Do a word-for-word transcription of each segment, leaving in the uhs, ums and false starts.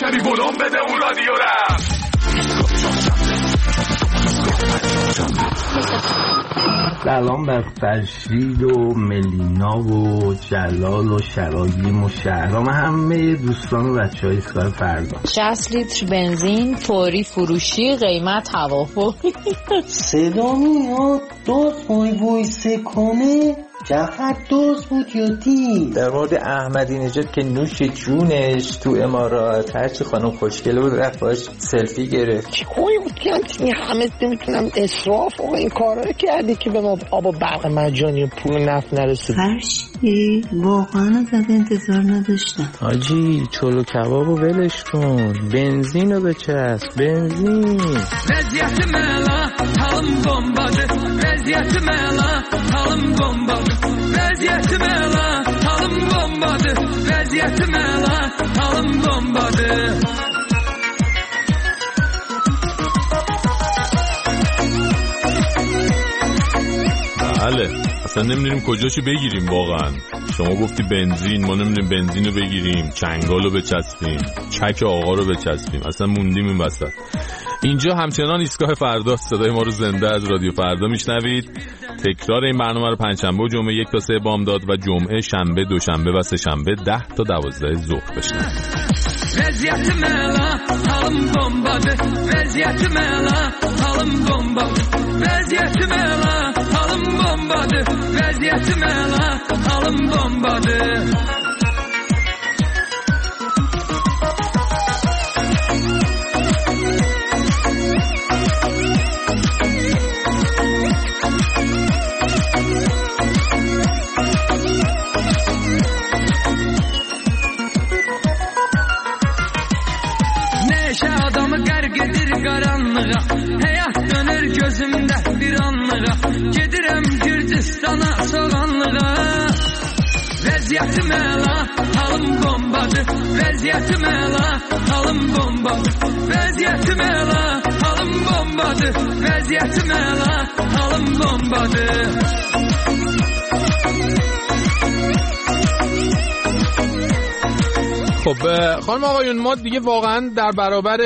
کمی بلوم بده اون رادیو رم. سلام بر فرشید و ملینا و جلال و شراگیم و شهرام، همه دوستان و بچه های ایستگاه فردا. شصت لیتر بنزین فوری فروشی، قیمت توافقی. صدامی ها دوست بای وایسه کنه جعفر دوست بود یا دی؟ در مورد احمدی نژاد که نوش جونش تو امارات هرچی خانم خوشگله بود رفت باش سلفی گرفت. چی کوی بود که این همه نمیتونم اصراف و این کارا رو کردی که به ما آب و برق مجانی و پول نفت نرسید. فرشی واقعا ازت انتظار نداشتم. حاجی چلو کبابو ولش کن، بنزین رو بچسب، بنزین. وضعیت ملا حالم بمباده، وضعیت ملا حالم بمباده، وضعیت ملا حالم بمباده، وضعیت ملا حالم بمباده. بله اصلا نمیدونیم کجاشو بگیریم واقعا. شما گفتی بنزین، ما نمیدونیم بنزین رو بگیریم، چنگال رو بچسبیم، چک آقا رو بچسبیم، اصلا موندیم این وسط. اینجا همچنان ایستگاه فردا، صدای ما رو زنده از رادیو فردا میشنوید. تکرار این برنامه رو پنجشنبه و جمعه یک تا سه بامداد و جمعه، شنبه، دوشنبه و سه شنبه ده تا دوازده ظهر بشنوید. وضعیت ملا حالم بمباده، وضعیت ملا حالم بمباده، وضعیت ملا حالم بمباده، وضعیت ملا حالم بمباده. Həyat dönür gözümdə bir anlığa, gedirəm Gürcistana soğanlığa. Vəziyyətim əla, halım bombadır, vəziyyətim əla, halım bombadır, vəziyyətim əla, halım bombadır, vəziyyətim əla, halım bombadır. خب خانم آقایون، ما دیگه واقعا در برابر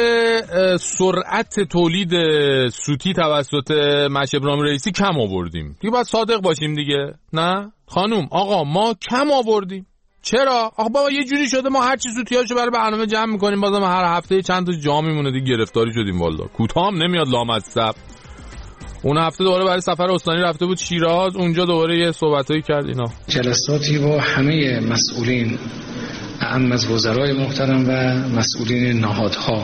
سرعت تولید سوتی توسط مهشید ابراهیم رئیسی کم آوردیم. دیگه باید صادق باشیم دیگه. نه خانم آقا، ما کم آوردیم. چرا؟ آخه بابا یه جوری شده ما هر چی سوتیاشو برای برنامه جمع میکنیم، بازم هر هفته چند تا جا میمونه دیگه. گرفتاری شدیم والله. کوتاهم نمیاد لامصب. اون هفته دوباره برای سفر استانی رفته بود شیراز، اونجا دوباره یه صحبتایی کرد. اینا جلساتی با همه مسئولین، اعم از وزرای محترم و مسئولین نهادها،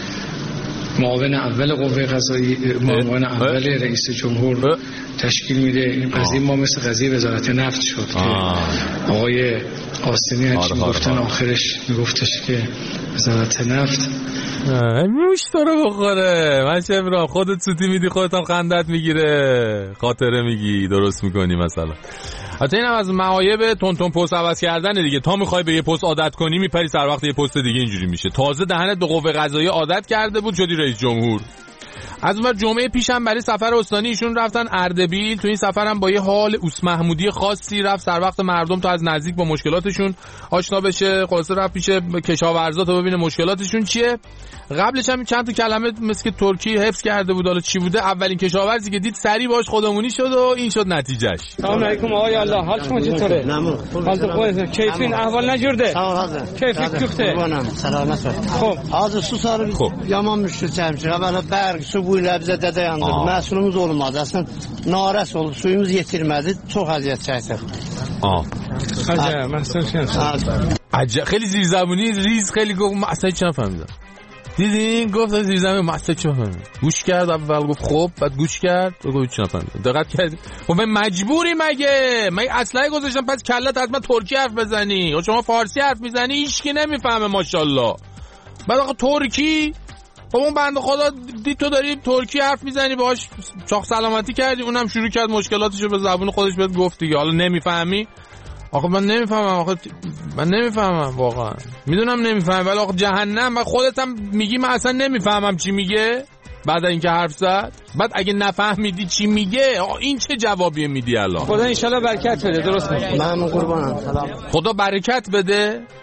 معاون اول قوه قضاییه، معاون اول رئیس جمهور تشکیل میده. این قضیه ما مثل قضیه وزارت نفت شد که آقای قاسمی هرچی میگفتن آخرش میگفتش که وزارت نفت موش تو رو بخوره. من چه برام، خودت سوتی میدی خودت هم خندت میگیره، خاطره میگی، درست میکنی مثلا. حتی اینم از معایب تون تون پست عوض کردن دیگه. تا میخوای به یه پست عادت کنی میپری سر وقت یه پست دیگه اینجوری میشه. تازه دهنت به قوه قضاییه عادت کرده بود شدی رئیس جمهور. از اون جمعه پیشم برای سفر استانی ایشون رفتن اردبیل. تو این سفر هم با یه حال اوس محمودی خاصی رفت سر وقت مردم تا از نزدیک با مشکلاتشون آشنا بشه. خلاصه رفت پیش کشاورزا تا ببینه مشکلاتشون چیه. قبلش هم چند تا کلمه مثل ترکی حفظ کرده بود، حالا چی بوده اولین کشاورزی که دید سری باش خودمونی شد و این شد نتیجهش. سلام علیکم آقای الله، حال شما چطوره؟ ممنون. حالت خوبه؟ کیفین احوال نجورده؟ سلام حضرت. کیفیت کوفته؟ سلامت. خب hazır su sarı yaman müşkül çəkmişik. Əvvəla bərq, su bu ilə bizə dədə yandırdı. Məhsulumuz olmadı. Əslən naras oldu. Suyumuz yetirmədi. Çox əziyyət çəkdik. آه عجب محسن شد. عجب خیلی زیرزبونی ریز خیلی گفت اصلا چه نفهمیدم. دیدین گفت زیرزمین ماست چه فهمید. گوش کرد اول گفت خب، بعد گوش کرد و گفت چه نفهمید. دقت کردی؟ خب من مجبوری مگه؟ من اصلا گذاشتم پس کلت حتما ترکی حرف بزنی. و شما فارسی حرف میزنی هیچ کی نمیفهمه ماشاءالله. بعد آخه ترکی خب اون بنده خدا دید تو داری ترکی حرف میزنی باهاش چاق سلامتی کردی، اونم شروع کرد مشکلاتشو به زبون خودش بهت گفت دیگه. حالا نمیفهمی؟ آخه من نمیفهمم. آخه من نمیفهمم واقعا. میدونم نمیفهمم ولی آخه جهنم. من خودت هم میگی من اصلا نمیفهمم چی میگه بعد اینکه حرف زد. بعد اگه نفهمیدی چی میگه این چه جوابی میدی الان؟ خدا ان شاء الله برکت بده. درست میگی. من قربانم. سلام. خدا برکت بده.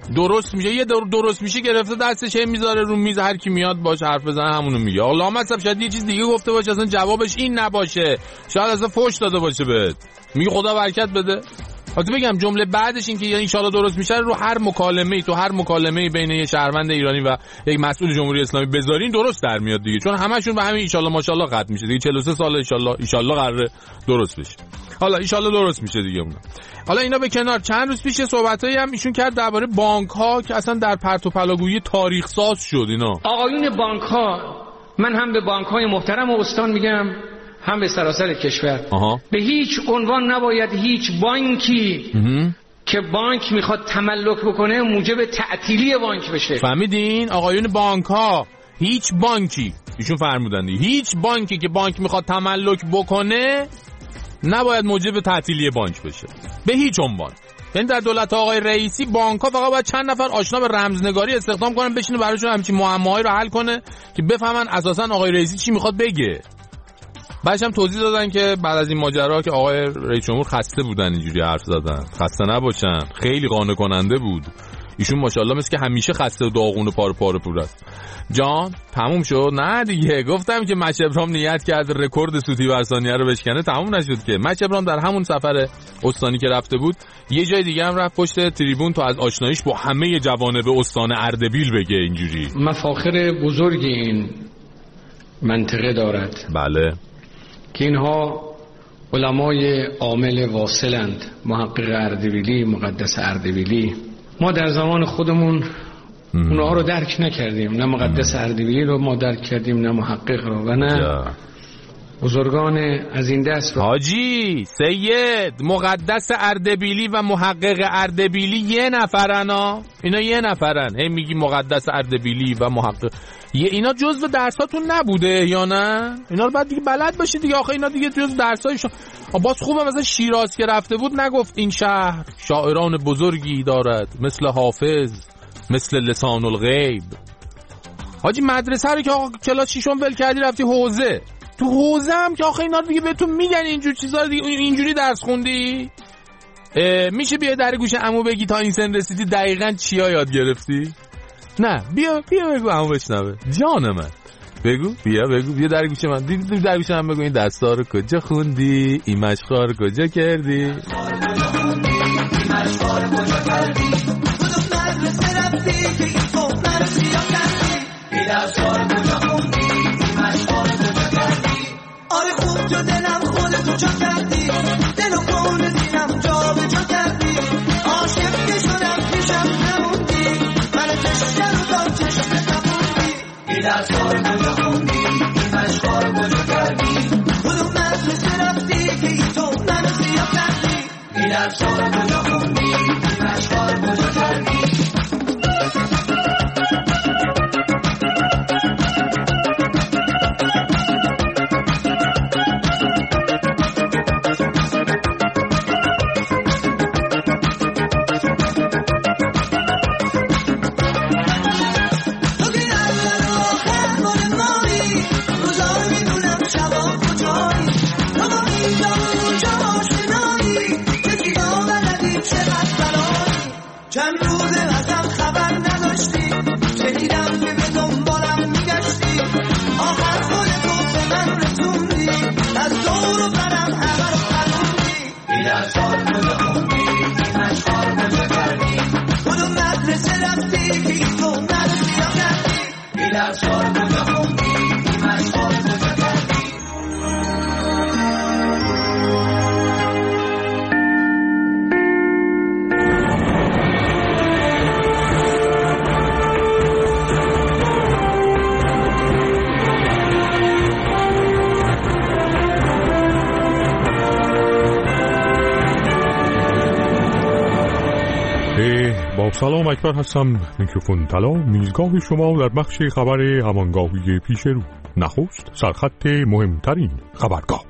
درست میشه، یه درست میشه گرفته دستش میذاره رو میز، هر کی میاد باش حرف بزنه همونو میگه. حالا مثلا شاید یه چیز دیگه گفته باشه اصلا جوابش این نباشه، شاید اصلا فحش داده باشه بهت، میگه خدا برکت بده. حتی بگم جمله بعدش این که ان شاءالله درست میشه رو هر مکالمه‌ای تو هر مکالمه‌ای بین یه شهروند ایرانی و یک مسئول جمهوری اسلامی بذارین درست در میاد دیگه، چون همشون به همین ان شاءالله ماشاءالله ختم میشه دیگه. چهل و سه سال ان شاءالله ان شاءالله قراره درست بشه. حالا ان شاءالله درست میشه دیگه اون. حالا اینا به کنار، چند روز پیش صحبتایی هم ایشون کرد درباره بانک‌ها که اصلا در پرت و پلاگویی تاریخ ساز شد اینا. آقایون بانک‌ها، من هم به بانک‌های محترم و استان میگم هم به سراسر کشور، آها. به هیچ عنوان نباید هیچ بانکی اه. که بانک میخواد تملک بکنه موجب تعطیلی بانک بشه. فهمیدین آقایون بانک ها؟ هیچ بانکی، ایشون فرمودن دیگه، هیچ بانکی که بانک میخواد تملک بکنه نباید موجب تعطیلی بانک بشه به هیچ عنوان. یعنی در دولت آقای رئیسی بانک ها فقط باید چند نفر آشنا به رمزنگاری استخدام کنن، بشینه براشون همچین معماهایی رو حل کنه که بفهمن اساسا آقای رئیسی چی میخواد بگه. بعدش هم توضیح دادن که بعد از این ماجرا که آقای رئیس جمهور خسته بودن اینجوری حرف زدن، خسته نباشن، خیلی قانع کننده بود. ایشون ماشاءالله مثل که همیشه خسته و داغون و پاره پاره پور است. جان تموم شد؟ نه دیگه، گفتم که مچ ابرام نیت کرد رکورد سوتی بر ثانیه رو بشکنه، تموم نشد که. مچ ابرام در همون سفر استانی که رفته بود یه جای دیگه هم رفت پشت تریبون تا از آشناییش با همه جوانب استان اردبیل بگه. اینجوری مفاخر بزرگی این منطقه دارد. بله، که اینها علمای عامل واصلند، محقق اردبیلی، مقدس اردبیلی. ما در زمان خودمون اونها رو درک نکردیم، نه مقدس اردبیلی رو ما درک کردیم، نه محقق رو، و نه جا. بزرگان از این دست رو. حاجی سید مقدس اردبیلی و محقق اردبیلی یه نفرن ها، اینا یه نفرن. هی میگی مقدس اردبیلی و محقق، یه اینا جزو درساتون نبوده یا نه؟ اینا رو بعد دیگه بلد باشید دیگه. آخه اینا دیگه جزو درسایشون. باز خوبه مثلا شیراز که رفته بود نگفت این شهر شاعران بزرگی دارد مثل حافظ، مثل لسان الغیب. حاجی مدرسه رو که آقا کلاس ششم ول کردی رفتی حوزه، تو حوزه هم که آخه اینا دیگه بهتون میگن اینجور چیزا رو دیگه اینجوری درس خوندی؟ میشه بیا در گوش عمو بگی تا این سن رسیدی دقیقاً چیا یاد گرفتی؟ نه بیا بیا بگو عمو بشنوه. جان من بگو، بیا بگو، بیا در گوش من، دیدی در گوش من بگو این دستا رو کجا خوندی، این مشقا رو کجا کردی، این مشقا رو کجا کردی، کدوم مدرسه رفتی که این صحبه رو سیاه کردی، این درسا رو کجا خوندی، این مشقا رو کجا کردی. آره خوب جو دلم خودتو جا کردی، دل و کون زیرم جا به جا کردی، عاشق که شدم پیشم نموندی، من تشکر رو تا چشم نموندی، این درسا رو کجا خوندی، این مشقا رو کجا کردی، کدوم مدرسه رفتی که این صحبه رو سیاه کردی، این درسا رو کجا خوندی، این مشقا رو کجا کردی. سلام، اکبر هستم. میکروفون طلا، میزگاه شما در بخش خبر همانگاهی پیش رو. نخست سرخط مهمترین خبرگاه.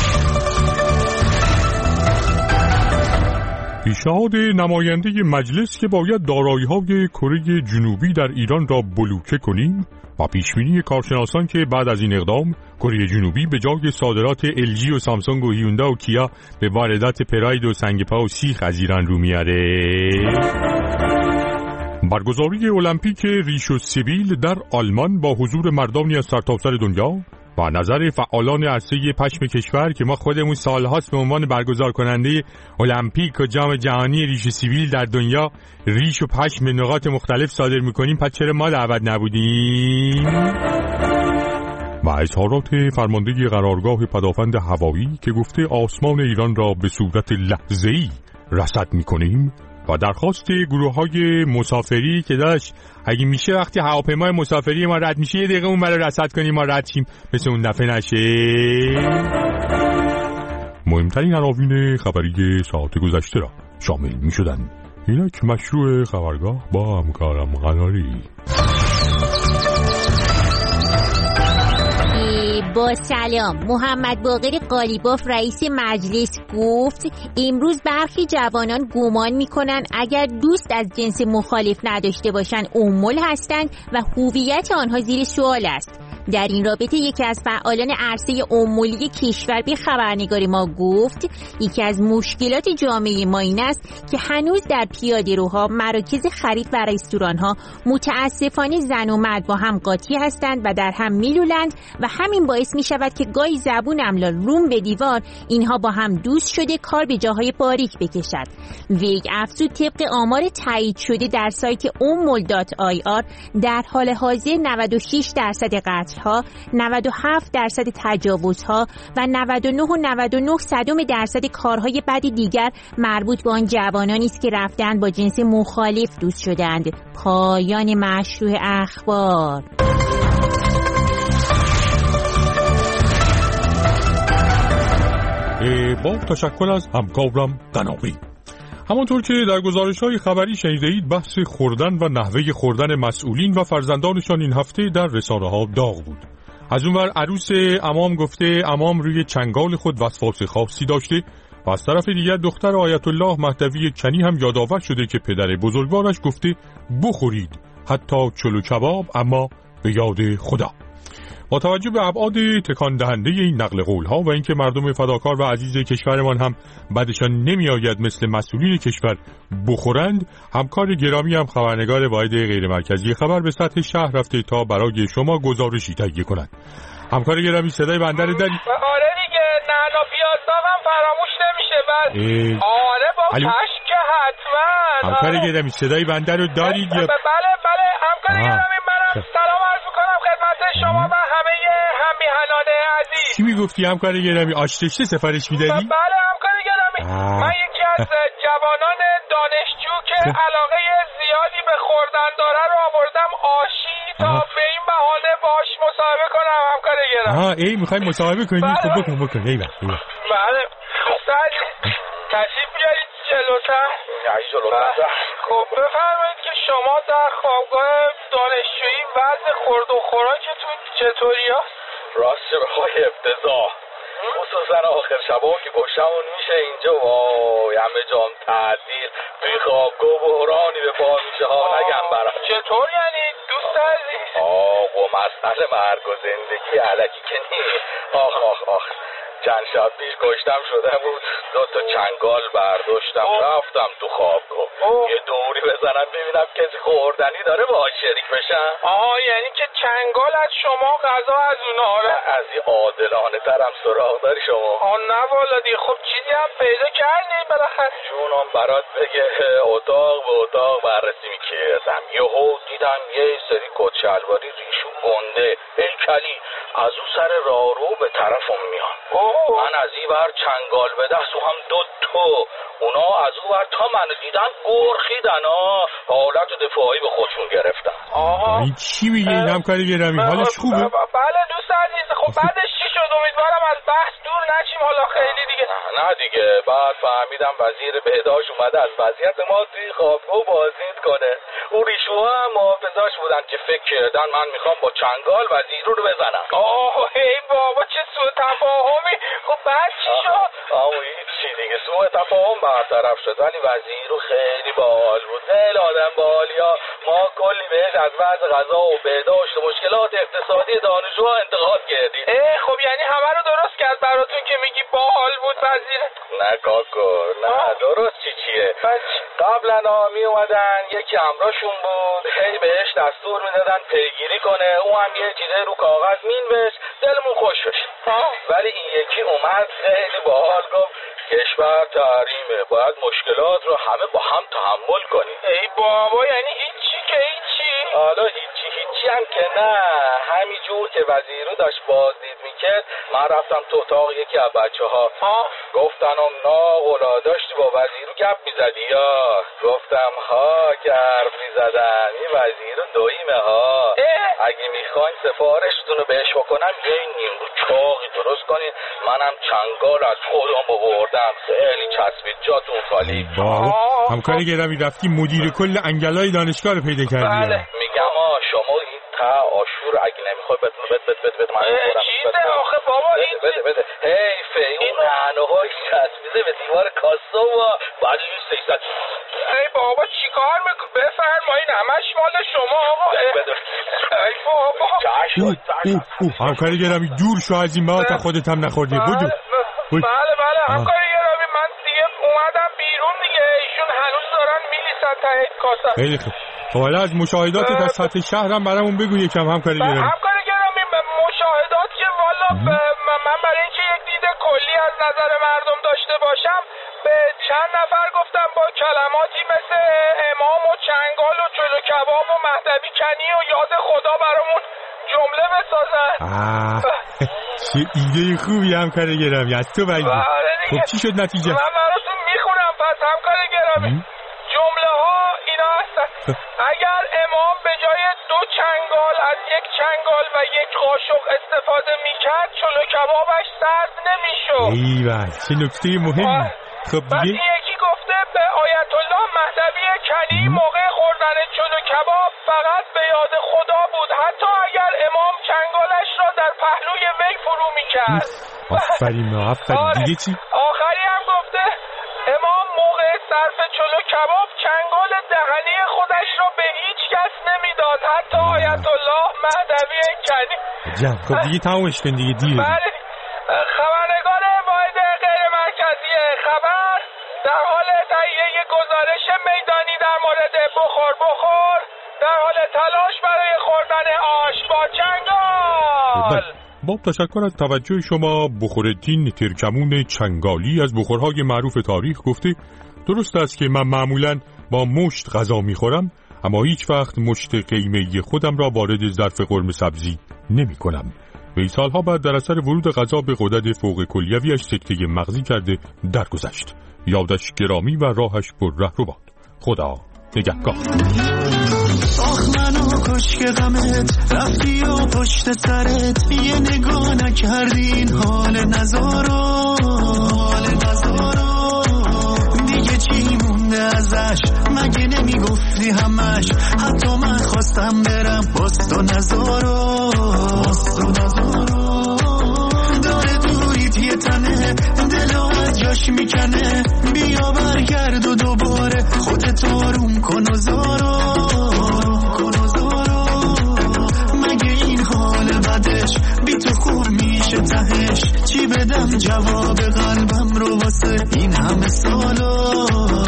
پیشنهاد نماینده مجلس که باید دارایی‌های کره جنوبی در ایران را بلوکه کنیم و پیشبینی کارشناسان که بعد از این اقدام کره جنوبی به جای صادرات ال جی و سامسونگ و هیوندا و کیا به واردات پراید و سنگپا و سیخ از ایران رو میاره. برگزاری المپیک ریش و سیبیل در آلمان با حضور مردانی از سرتاسر دنیا و نظر فعالان عرصه پشم کشور که ما خودمون سالهاست به عنوان برگزار کننده المپیک و جام جهانی ریش و سیبیل در دنیا ریش و پشم به نقاط مختلف صادر میکنیم، پس چرا ما دعوت نبودیم؟ و اظهارات فرمانده قرارگاه پدافند هوایی که گفته آسمان ایران را به صورت لحظه‌ای رصد میکنیم و درخواست گروه‌های مسافری که داشت اگه میشه وقتی هواپیمای مسافری ما رد میشه یه دقیقه اون برای رصد کنیم ما رد شیم مثل اون دفعه نشه. مهمترین عناوین خبری ساعت گذشته را شامل میشدن. اینک مشروع خبرگاه با همکارم قناری. با سلام، محمد باقر قالیباف رئیس مجلس گفت امروز برخی جوانان گمان میکنن اگر دوست از جنس مخالف نداشته باشن امول هستند و هویت آنها زیر سوال است. در این رابطه یکی از فعالان عرصه امولی کشور به خبرنگار ما گفت یکی از مشکلات جامعه ما این است که هنوز در پیاده‌روها، مراکز خرید و رستوران‌ها متاسفانه زن و مرد با هم قاطی هستند و در هم میلولند و همین باعث می شود که گاهی زبون املال روم به دیوار اینها با هم دوست شده کار به جاهای باریک بکشد. ویگ افزود طبق آمار تایید شده در سایت امول دات آی آر در حال حاضر نود و شش درصد قتل ها، نود و هفت درصد تجاوزها و نود و نه و نود و نه صدم درصد کارهای بد دیگر مربوط به آن جوانانی است که رفتن با جنس مخالف دوست شدند. پایان مشروع اخبار. با تشکر از همکارم قناقی. همانطور که در گزارش‌های خبری شنیدید بحث خوردن و نحوه خوردن مسئولین و فرزندانشان این هفته در رسانه‌ها داغ بود. از اونور عروس عمام گفته عمام روی چنگال خود وسواس خاصی داشته و از طرف دیگر دختر آیت الله مهدوی کنی هم یادآور شده که پدر بزرگوارش گفته بخورید حتی چلو کباب اما به یاد خدا. با توجه به ابعاد تکان دهنده این نقل قول‌ها و اینکه مردم فداکار و عزیز کشورمان هم بعدشان نمیآید مثل مسئولین کشور بخورند، همکار گرامی هم خبرنگار واحد غیر مرکزی خبر به سطح شهر رفته تا برای شما گزارشی تهیه کند. همکار گرامی صدای بنده رو دارید؟ آره دیگه، نعنا پیازا هم فراموش نمیشه. بعد آره با پشک حتما. همکار گرامی صدای بنده رو دارید یا؟ بله بله همکار گرامی، منم سلام عرض می‌کنم خدمت شما و همه هم‌میهنان عزیز. چی میگفتی همکار گرامی؟ آشتشته سفارش میدادی؟ بله همکار گرامی، من یکی از جوانان دانشجو که علاقه زیادی به خوردن داره رو آوردم آشی تا به این بهانه باش مصاحبه کنم همکار گرامی. آها ای میخوای مصاحبه کنی؟ بله. خب بکن بکن ای بله بله استاد تشریف بیارید جلوتر. خب بفرمایید که شما در خوابگاه دانشجویی وضع خورد و خوراکتون چطوری هست؟ راست بخوای افتضاح، خصوصا آخر شبا که گوشمون میشه اینجا وای همه جام تعدیل توی خوابگاه بحرانی به پا میشه ها نگم برام. چطور یعنی دوست عزیز؟ آق و مسئله مرگ و زندگی علکی که نیست. آخ آخ آخ چند شب پیش گشتم شده بود، دو تا چنگال برداشتم رفتم تو خوابگاه یه دوری بزنم ببینم کسی خوردنی داره باهاش شریک بشم. آها یعنی که چنگال از شما غذا از اونا. آره از این عادلانه ترم سراغ داری شما. آه نه والا دیگه. خب چیزی هم پیدا کردی بالاخره؟ جونم برات بگه اتاق به اتاق بررسی میکردم یهو دیدم یه سری کت شلواری ریشو گنده هیکلی از اون سر راهرو به طرفم میان. من از این ور چنگال به دست و هم دو تو اونا از اون ور تا منو دیدن گرخیدن ها، حالت دفاعی به خودشون گرفتن. آها این چی میگه این همکاری گرامی؟ حالش خوبه؟ بله دوست عزیز. خب بعدش چی شد؟ امیدوارم از بحث دور نشیم حالا خیلی دیگه. نه دیگه بعد فهمیدم وزیر بهداشت اومده از وضعیت ما توی خوابگاه بازدید کنه. اون ریشوها هم محافظاش بودن که فکر کردن من میخوام با چنگال وزیر رو بزنم. آه ای بابا چه سوء تفاهمی. خب بعد چی شد؟ آه چی دیگه سوء تفاهم برطرف شد ولی وزیر رو خیلی باحال بود، خیلی آدم باحالی ها. ما کلی بهش از وضع غذا و بهداشت و مشکلات اقتصادی دانشجوها انتقاد کردیم. اه خب یعنی همه رو درست کرد برای براتون که میگی باحال بود وزیر؟ نه کاکو نه درست چی چیه. قبلا می اومدن یکی همراهشون بود، هی بهش دستور میدادن پیگیری کنه، اون هم یه چیزه رو کاغذ مینوشت، دلمون خوش بشه. ولی این یکی اومد خیلی باحال گفت کشور تحریمه، باید مشکلات رو همه با هم تحمل کنیم. ای بابا یعنی هیچی که هیچی؟ حالا هیچی هیچی هم که نه، همینجور که وزیرو داشت بازدید میکرد من رفتم تو اتاق یکی از بچه ها گفتنم ناغلا داشتی با وزیرو گپ میزدی یا؟ گفتم ها که حرف میزدن این وزیرو دویمه ها. اگه میخواین سفارشتون رو بهش بکنم یه نیمرو چاقی درست کنین، منم چنگال از خودم ببردم، خیلی چسبید جاتون خالی. همکاری گرامی رفتی مدیر کل انگلای دانشگاه رو پیدا کردی. بله میگم ها شما این تا آشور اگه نمیخوای بتون بت بت بت بت من بخورم. چیزه آخه بابا این بده بده حیفه اون نعنه های چسبیده به دیوار کاسه و بعد سیصد. ای بابا چیکار میکنی؟ بفرمایین همش مال شما آقا. بده ای بابا همکاری گرامی دور شو از این مواد خودت هم نخوردی. بودو بله بله همکاری گرامی من دیگه اومدم بیرون دیگه، ایشون هنوز دارن میلیسن ته کاسه. خیلی خوب. خب حالا از مشاهداتت از سطح شهرم برامون بگو یکم همکاری گرامی. همکاری گرامی مشاهدات که والا من برای اینکه یک دید کلی از نظر مردم داشته باشم به چند نفر گفتم با کلماتی مثل امام و چنگال و جلو کباب و مهدوی کنی و یاد خدا برامون جمله بسازن. چه ایده خوبی همکاری گرامی از تو بگید. خب چی شد نتیجه؟ من براتون میخونم پس همکاری گرامی. جمله ها اینا هستن. اگر امام به جای دو چنگال از یک چنگال و یک قاشق استفاده میکرد چلو کبابش سرد نمیشد. ایوه چه نکته مهمی. خب دیگه یکی گفته به آیت الله مهدوی کنی موقع خوردن چلو کباب فقط به یاد خدا بود، حتی اگر امام چنگالش را در پهلوی وی فرو میکرد. آفرین آفرین. دیگه چی؟ آخری هم گفته امام موقع صرف چلو کباب چنگال دهنی خودش را به هیچ کس نمیداد، حتی آیت الله مهدوی کنی. جم خب دیگه تمومش کن دیگه دیره. بله خبرنگار واحد غیر مرکزی خبر در حال تهیه گزارش میدانی در مورد بخور بخور در حال تلاش برای خوردن آش با چنگال. با تشکر از توجه شما. بخورالدین ترکمون چنگالی از بخورهای معروف تاریخ گفته درست است که من معمولاً با مشت غذا میخورم اما هیچ وقت مشت قیمه‌ای خودم را وارد ظرف قرمه سبزی نمی کنم. وی سالها بعد در اثر ورود غذا به غدد فوق کلیویش سکته مغزی کرده درگذشت. یادش گرامی و راهش پر رهرو باد. خدا نگهدار. آخ منو کش که غمت رفتی و پشت سرت یه نگاه نکردی این حال نزارو حال نزارو دیگه چی مونده ازش مگه نمیگفتی همش حتی من خواستم برم باست و نزارو باست و نزارو داره دوریت یه تنه دلو از جاش میکنه بیا برگرد و دوباره خودت آروم کن و زارو کن و زارو مگه این حال بدش بی تو خوب میشه تهش چی بدم جواب قلبم رو واسه این همه سالو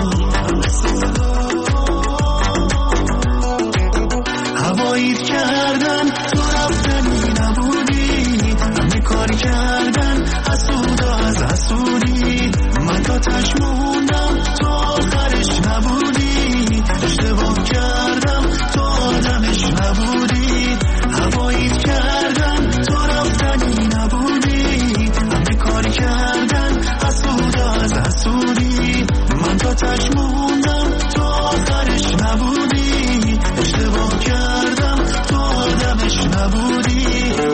هواییت کردن تو رفتنی نبودی همه کار کردن حسود و از حسودی من تا تش موندم تو آخرش نبودی اشتباه کردم تو آدمش نبودی هواییت کردن تو رفتنی نبودی همه کار کردن حسود و از حسودی من تا تش موندم تو آخرش نبودی اشتباه کردم تو آدمش نبودی.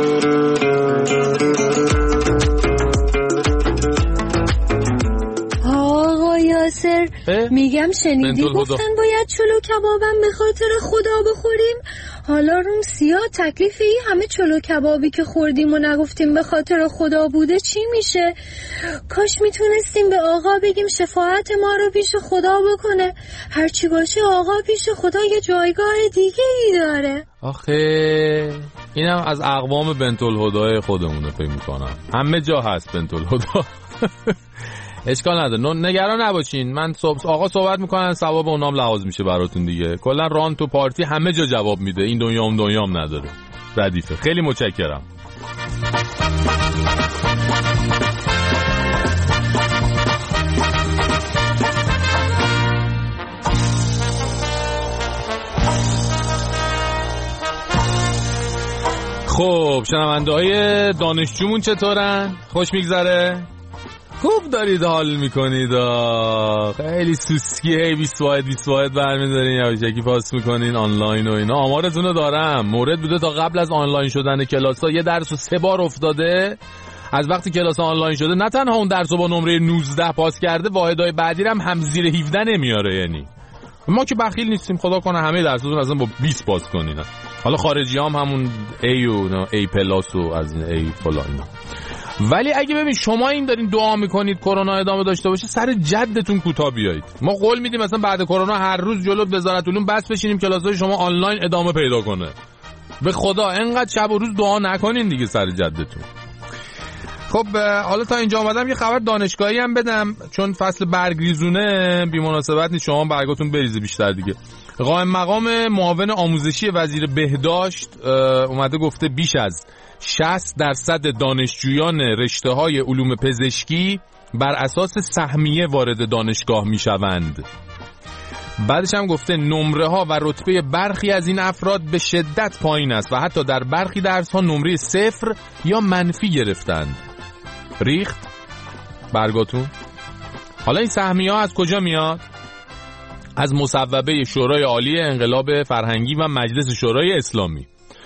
آقا یاسر میگم شنیدی گفتن باید چلو کبابم به خاطر خدا بخوریم، حالا روم سیاه تکلیف این همه چلو کبابی که خوردیم و نگفتیم به خاطر خدا بوده چی میشه؟ کاش میتونستیم به آقا بگیم شفاعت ما رو پیش خدا بکنه. هرچی باشه آقا پیش خدا یه جایگاه دیگه ای داره. آخه اینم از اقوام بنت الهدای خودمونه فکر میکنم، همه جا هست بنت الهدا. اشکال نداره، نگران نباشین. من صبح آقا صحبت میکنن، ثواب اونام لحاظ میشه براتون دیگه. کلا ران تو پارتی همه جا جواب میده، این دنیا اون دنیام نداره. ردیفه. خیلی متشکرم. خب شنونده های دانشجومون چطورن؟ خوش میگذره؟ خوب دارید حال میکنید؟ خیلی سوسکی، هی بیست واحد بیست واحد برمیدارین، یواشکی پاس میکنین آنلاین و اینا. آمارتون رو دارم. مورد بوده تا قبل از آنلاین شدن کلاس ها یه درس رو سه بار افتاده. از وقتی کلاس آنلاین شده نه تنها اون درس رو با نمره نوزده پاس کرده، واحدهای بعدی هم هم زیر هفده نمیاره. یعنی ما که بخیل نیستیم، خدا کنه همه درساتون اصلا با بیست پاس کنین. حالا خارجی هم همون A و A پلاس و از A فلان اینا. ولی اگه ببین شما این دارین دعا میکنید کرونا ادامه داشته باشه، سر جدتون کوتاه بیایید. ما قول میدیم مثلا بعد کرونا هر روز جلو وزارت علوم بس بشینیم کلاسای شما آنلاین ادامه پیدا کنه. به خدا انقدر شب و روز دعا نکنین دیگه سر جدتون. خب حالا تا اینجا اومدم یه خبر دانشگاهی هم بدم، چون فصل برگریزونه بی مناسبت نیست شما برگاتون بریزه بیشتر دیگه. قائم مقام معاون آموزشی وزیر بهداشت اومده گفته بیش از شصت درصد دانشجویان رشته‌های علوم پزشکی بر اساس سهمیه وارد دانشگاه میشوند. بعدش هم گفته نمره ها و رتبه برخی از این افراد به شدت پایین است و حتی در برخی درس ها نمره صفر یا منفی گرفتند. ریخت برگاتون. حالا این سهمیه ها از کجا میاد؟ از مصوبه شورای عالی انقلاب فرهنگی و مجلس شورای اسلامی.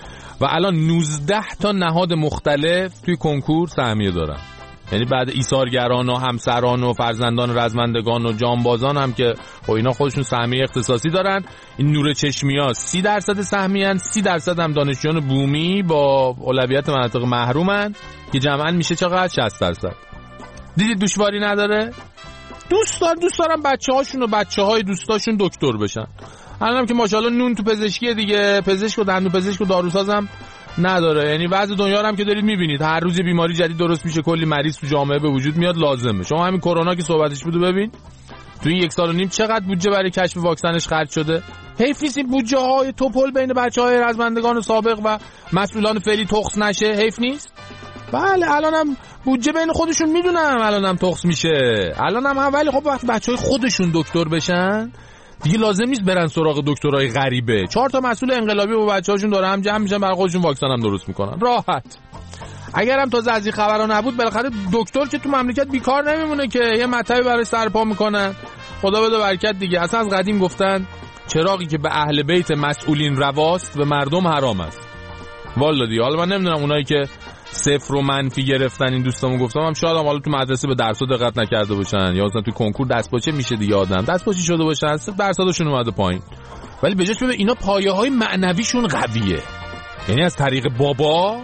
و الان نوزده تا نهاد مختلف توی کنکور سهمیه دارن. یعنی بعد ایثارگران و همسران و فرزندان رزمندگان و جانبازان هم که خب اینا خودشون سهمیه اختصاصی دارن. این نور چشمیا سی درصد سهمیه‌اند، سی درصد هم دانشجویان بومی با اولویت مناطق محرومن که جمعاً میشه چقدر؟ شصت درصد. دیدید دشواری نداره؟ دوست دار دوست دارن بچه‌هاشون و بچه‌های دوستاشون دکتر بشن. الانم که ماشاءالله نون تو پزشکی دیگه، پزشک و دندون پزشک و داروساز هم نداره. یعنی وضع دنیا رو هم که دارید میبینید، هر روز بیماری جدید درست میشه، کلی مریض تو جامعه به وجود میاد، لازمه. شما همین کرونا که صحبتش بوده ببین تو این یک سال و نیم چقدر بودجه برای کشف واکسنش خرج شده. حیف نیست این بودجه های توپل بین بچهای رزمندگان سابق و مسئولان فعلی تخص نشه؟ حیف نیست؟ بله الانم بودجه بین خودشون میدونم الانم تخص میشه الانم هم. ولی خب وقتی بچهای خودشون دکتر بشن دیگه لازم نیست برن سراغ دکترای غریبه. چهار تا مسئول انقلابی با بچه‌هاشون داره هم جمع میشن برای خودشون واکسن هم درست میکنن راحت. اگرم تازه از این خبرا نبود بالاخره دکتر که تو مملکت بیکار نمیمونه که یه مطبی برای سرپا میکنن. خدا بده برکت دیگه. اصلا از قدیم گفتن چراغی که به اهل بیت مسئولین رواست به مردم حرام است. والا دیگه. حالا من نمیدونم اونایی که صفر و منفی گرفتن این دوستامو گفتم هم شاید هم حالا تو مدرسه به درس‌ها دقت نکرده باشن یا مثلا تو کنکور دستپاچه میشه دیگه، آدم دستپاچه شده باشن درساتشون اومده پایین. ولی به جاش ببین اینا پایه‌های معنویشون قویه. یعنی از طریق بابا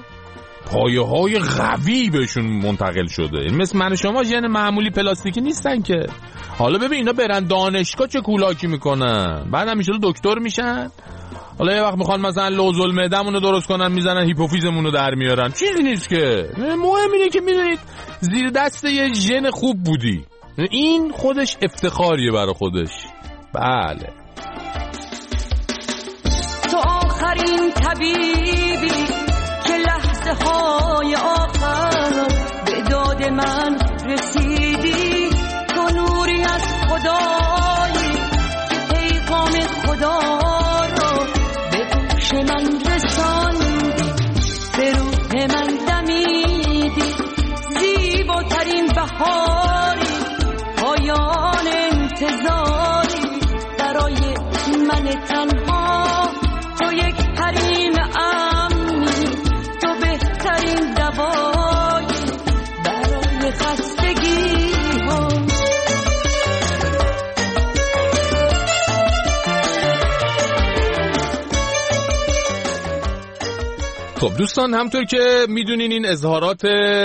پایه‌های قوی بهشون منتقل شده. یعنی مثل من و شما ژن معمولی پلاستیکی نیستن که. حالا ببین اینا برن دانشگاه چه کولاکی میکنن، بعدم میشه دکتر میشن. حالا یه وقت میخوان مثلا لوز المعده‌مون رو درست کنن میزنن هیپوفیزمون رو در میارن. چیزی نیست که. مهم اینه که میدونید زیر دست یه ژن خوب بودی. این خودش افتخاریه برای خودش. بله. تو آخرین طبیبی که لحظه های آخر به داد من رسیدی. تو نوری از خدایی که پیغام خدا من رساندی، به روح من دمیدی. زیباترین بهاری پایان انتظاری برای من تنها. تو یک حریم امنی، تو بهترین دوایی برای خستگی ها. خب دوستان، همطور که میدونین این اظهارات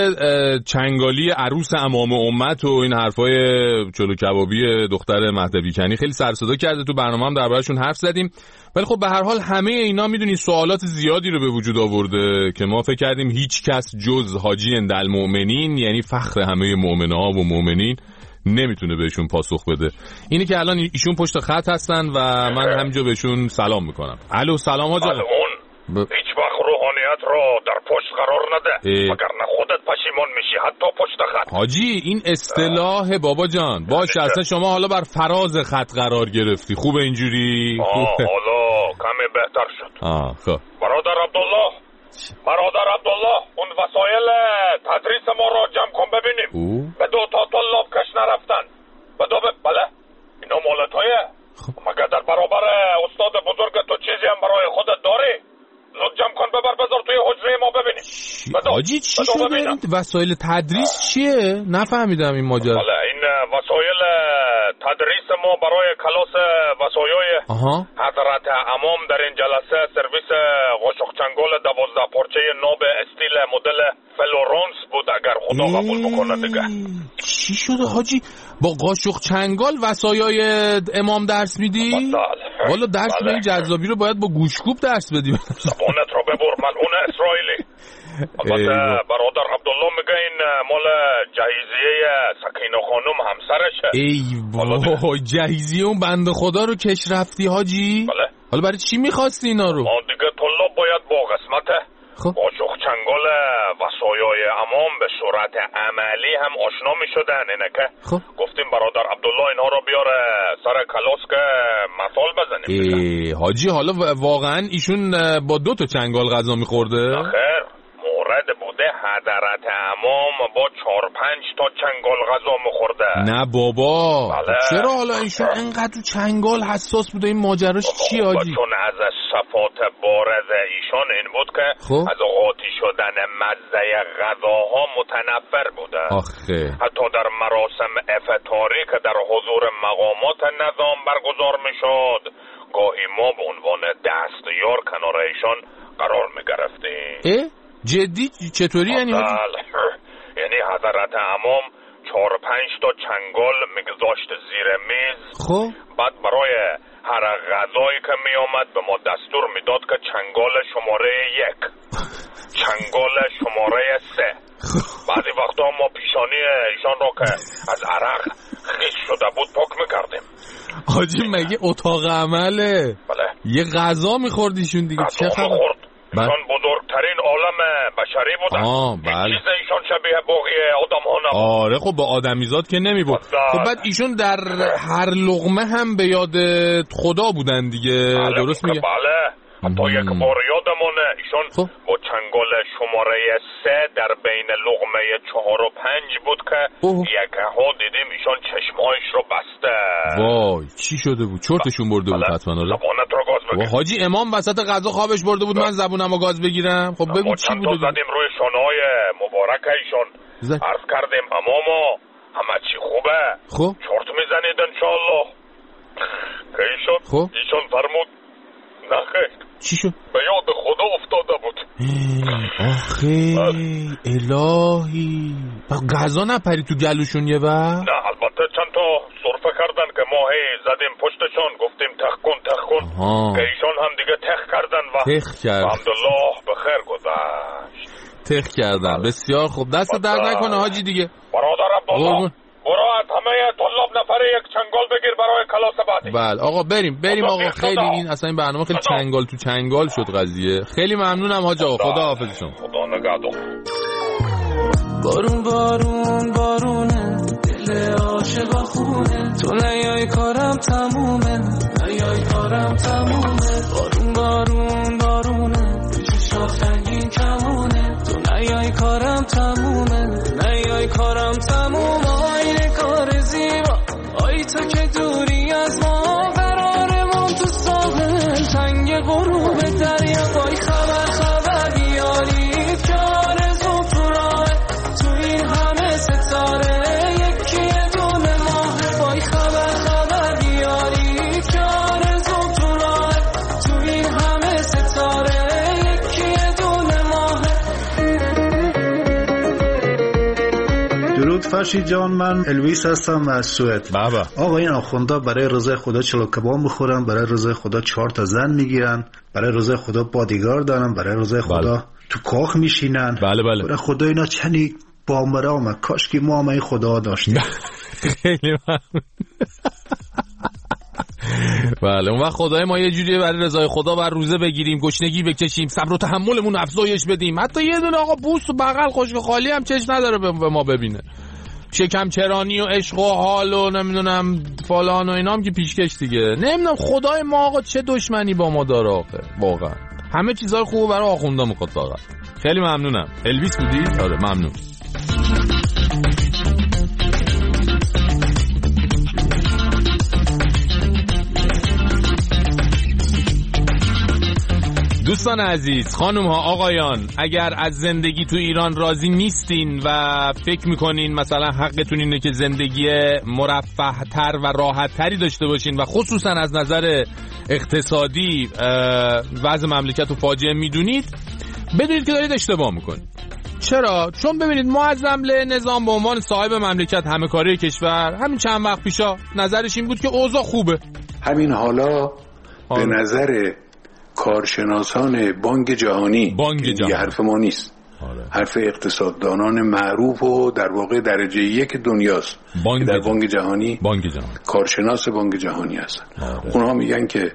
چنگالی عروس امام امت و این حرفای چلو کبابی دختر مهدوی کنی خیلی سر صدا کرده. تو برنامه هم دربارشون حرف زدیم، ولی خب به هر حال همه اینا میدونین سوالات زیادی رو به وجود آورده که ما فکر کردیم هیچ کس جز حاجی اندالمؤمنین، یعنی فخر همه مؤمنها و مؤمنین، نمیتونه بهشون پاسخ بده. اینی که الان ایشون پشت خط هستن و من همینجا بهشون سلام میکنم. الو سلام حاج آقا. ب... هیچ وقت روحانیت رو در پشت قرار نده، وگرنه خودت پشیمون میشی حتی پشت خط. حاجی این اصطلاح بابا جان باشه، اصلا شما حالا بر فراز خط قرار گرفتی، خوبه اینجوری؟ آه حالا کمی بهتر شد. آه خب برادر عبدالله، برادر عبدالله، اون وسایل تدریس ما رو جمع کن ببینیم. او؟ به دو تا طلاب کش نرفتن. به دو ب... بله اینا مالتایه. مگه در برابر استاد بزرگ تو چیزی هم برای خودت داری؟ زود جمع کن ببر بذار توی حجره ما ببینیم. حاجی چی شده؟ این وسایل تدریس چیه؟ نفهمیدم این ماجرا. بله این وسایل تدریس ما برای کلاس وسایای حضرت امام در این جلسه سرویس قاشق چنگال دوازده پارچه ناب استیل مدل فلورانس بود، اگر خدا قبول بکنه دیگه. چی شده حاجی؟ با قاشق چنگال وسایای امام درس میدی؟ والا درس به این جذابی رو باید با گوشکوب درس بدیم. زبانت رو ببر ملعون اسرائیلی. البته برادر عبدالله میگه این مال جهیزیه سکینه خانم همسرشه. ای وای جهیزیه اون بنده خدا رو کش رفتی حاجی؟ بله. حالا برای چی میخواستی اینا رو؟ ما دیگه طلاب باید با قسمت قاشق چنگال وسایای امام به صورت عملی هم آشنا میشدن. اینه که گفتیم برادر عبدالله اینها رو بیاره سر کلاس که مثال بزنیم. ای حاجی حالا واقعا ایشون با دو تا چنگال غذا میخورده؟ خیر مورد بوده حضرت امام با چهار پنج تا چنگال غذا میخورده. نه بابا. بله. چرا حالا ایشون انقدر چنگال حساس بوده؟ این ماجراش چی حاجی؟ چون از صفات بارز ایشان این بود که خب؟ از قاطی شدن مزه غذاها متنفر بوده. آخه حتی در مراسم افطاری که در حضور مقامات نظام برگزار میشد گاهی ما به عنوان دستیار کنار ایشان قرار میگرفتیم. جدی چطوری یعنی؟ یعنی حضرت امام چهار پنج تا چنگال میگذاشت زیر میز. خب بعد برای هر غذایی که میامد به ما دستور میداد که چنگال شماره یک، چنگال شماره سه. بعضی وقتا ما پیشانی ایشان رو که از عرق خیس شده بود پاک میکردیم. حاجی مگه اتاق عمله؟ بله. یه غذا میخوردیشون دیگه. چه خبر؟ ایشان بزرگترین عالم بشری بودن. آه بله. چیز ایشان شبیه باقی آدم ها نبود. آره خب با آدمیزاد که نمی بود. خب بعد ایشون در هر لقمه هم به یاد خدا بودن دیگه. بله درست میگه؟ بله. حتی یک بار یادمونه ایشون خب. با چنگال شماره سه در بین لقمه چهار و پنج بود که یک ها دیدیم ایشان چشمایش رو بسته. وای چی شده بود؟ چرتشون برده بود حتما. زبانت رو گاز بگیر. حاجی امام وسط غذا خوابش برده بود. من زبونم رو گاز بگیرم. خب بگو چی بود؟ زدیم روی شانه‌های مبارک ایشون. عرض کردیم اماما همه چی خوبه؟ خب چرت میزنید انشالله. که ایشون خب ایشون فرمود نه خیر. چی شد؟ به یاد خدا افتاده بود. آخه الهی غذا نپری تو گلوشون یه وقت؟ نه البته چند تا سرفه کردن که ما هی زدیم پشتشون گفتیم تخ کن تخ کن که ایشون هم دیگه تخ کردن و تخ کرد. الحمدلله به خیر گذشت. تخ کردن. بسیار خوب. دست درد نکنه حاجی دیگه. برادر عبدالله برو از همه طلاب نفره یک چنگال بگیر برای کلاس بعدی. بله آقا بریم بریم آقا. خیلی این اصلا این برنامه خیلی چنگال تو چنگال شد قضیه. خیلی ممنونم حاج آقا. خدا حافظ شما. خدا نگهدار. بارون بارون بارونه دل عاشقا خونه تو نیای کارم تمومه نیای کارم تمومه بارون بارون بارونه تو چشات رنگین کمونه تو نیای کارم تمومه نیای کارم تمومه آینه کار زیبا آی تو که دوری از ما قرارمون تو ساحل تنگ غروب دریا وای خبر خبر بیاری که آرزو تو راه تو این همه ستاره یکی دونه ماه وای خبر خبر بیاری که آرزو تو راه تو این همه ستاره یکی دونه فرشید جان، من الویس هستم از سوئد. بابا آقا این آخوندا برای رضای خدا چلو کباب میخورن، برای رضای خدا چهار تا زن میگیرن، برای رضای خدا بادیگارد دارن، برای رضای خدا بله. تو کاخ میشینن. بله بله. برای خدا اینا چنی بامرامه، کاش که ما هم این خدا داشتیم. خیلی ممنون. بله اون وقت خدای ما یه جوریه برای رضای خدا بر روزه بگیریم، گشنگی بکشیم، صبر و تحملمون افزایش بدیم، حتی یه دونه آقا بوست و بغل خشک خالی هم چش نداره به ما ببینه. شکم چرانی و عشق و حال و نمیدونم فلان و اینام که پیشکش دیگه. نمیدونم خدای ما آقا چه دشمنی با ما داره آخه. واقعا همه چیزای خوبه برای آخوندا میخواد فقط. خیلی ممنونم. الویس بودی؟ آره ممنون. دوستان عزیز، خانم ها، آقایان، اگر از زندگی تو ایران راضی نیستین و فکر میکنین مثلا حقتون اینه که زندگی مرفه تر و راحت تری داشته باشین و خصوصا از نظر اقتصادی وضع مملکت و فاجعه میدونید، بدونید که دارید اشتباه میکنید. چرا؟ چون ببینید ما از جمله نظام به عنوان صاحب مملکت همه کاره کشور همین چند وقت پیشا نظرش این بود که اوضاع خوبه. همین حالا به نظر کارشناسان بانک جهانی، بانک جهانی حرف ما نیست، آره. حرف اقتصاددانان معروف و در واقع درجه یک دنیاست بانک در بانک جهانی، بانک جهانی کارشناس بانک جهانی هستن. آره. اونها میگن که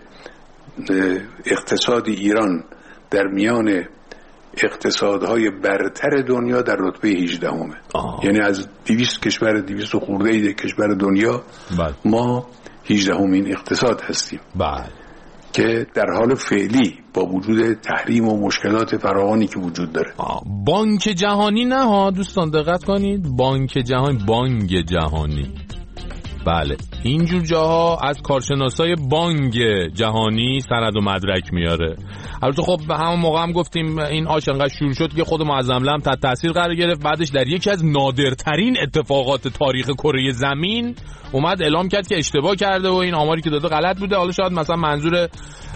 اقتصاد ایران در میان اقتصادهای برتر دنیا در رتبه هجده همه، یعنی از دویست کشور دویست و خورده ای کشور دنیا بله. ما هجده همین اقتصاد هستیم. بله. که در حال فعلی با وجود تحریم و مشکلات فراوانی که وجود داره. بانک جهانی نه ها دوستان، دقت کنید، بانک جهانی، بانک جهانی، بله اینجور جاها از کارشناسای بانک جهانی سند و مدرک میاره. البته خب همون موقع هم گفتیم این آش انقدر شور شد که خود معظم هم تحت تاثیر قرار گرفت. بعدش در یکی از نادرترین اتفاقات تاریخ کره زمین اومد اعلام کرد که اشتباه کرده و این آماری که داده غلط بوده. حالا شاید مثلا منظور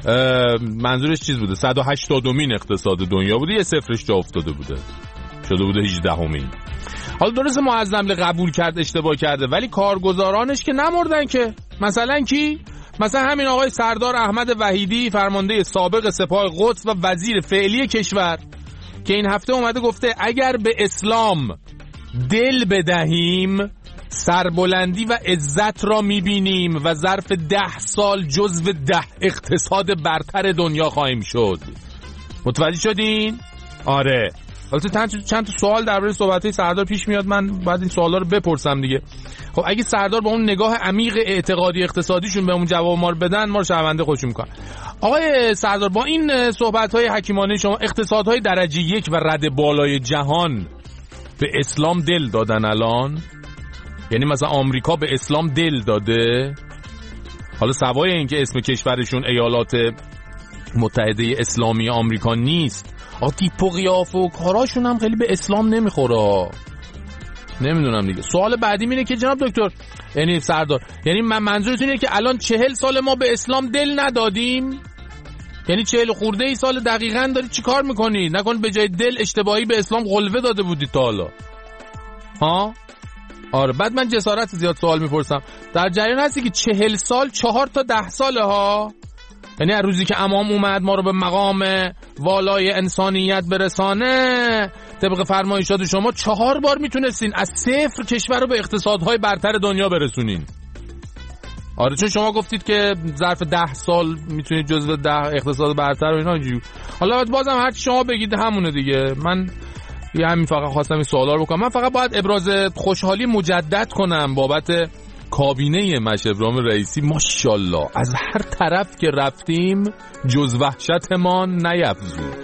منظورش چیز بوده، صد و هشتادمین اقتصاد دنیا بوده، یه صفرش جا افتاده بوده، شده بوده هجدهمین. حالا درست معظم قبول کرد اشتباه کرده، ولی کارگزارانش که نمردن که. مثلا کی؟ مثلا همین آقای سردار احمد وحیدی، فرمانده سابق سپاه قدس و وزیر فعلی کشور، که این هفته اومده گفته اگر به اسلام دل بدهیم سربلندی و عزت را میبینیم و ظرف ده سال جزو ده اقتصاد برتر دنیا خواهیم شد. متوجه شدین؟ آره. البته چند چند تا سوال درباره صحبت‌های سردار پیش میاد، من بعد این سوالا رو بپرسم دیگه. خب اگه سردار با اون نگاه عمیق اعتقادی اقتصادیشون به اون جواب ما رو بدن، ما رو شرمنده خوش می‌کنن. آقای سردار، با این صحبت‌های حکیمانه شما، اقتصادهای درجه یک و رد بالای جهان به اسلام دل دادن الان؟ یعنی مثلا آمریکا به اسلام دل داده؟ حالا سوای اینکه اسم کشورشون ایالات متحده اسلامی آمریکا نیست، آقا تیپ و قیافه و کاراشون هم خیلی به اسلام نمیخوره. نمیدونم دیگه. سوال بعدی اینه که جناب دکتر، یعنی سردار، یعنی من منظورتون اینه که الان چهل سال ما به اسلام دل ندادیم؟ یعنی چهل خورده ای سال دقیقاً داری چی کار میکنی؟ نکن به جای دل اشتباهی به اسلام قلوه داده بودی تا حالا؟ ها؟ آره. بعد من جسارت زیاد سوال میپرسم، در جریان هستی که چهل سال چهار تا ده ساله ها؟ یعنی از روزی که امام اومد ما رو به مقام والای انسانیت برسانه، طبق فرمایشات شما چهار بار میتونستین از صفر کشور رو به اقتصادهای برتر دنیا برسونین. آره، چون شما گفتید که ظرف ده سال میتونید جزو ده اقتصاد برتر و اینا اینجوری. حالا بازم هرچی شما بگید همونه دیگه. من یه همین فقط خواستم این سوالا رو بکنم. من فقط باید ابراز خوشحالی مجدد کنم بابت کابینه مش ابراهیم رئیسی. ماشاءالله از هر طرف که رفتیم جز وحشتمان نیفزود.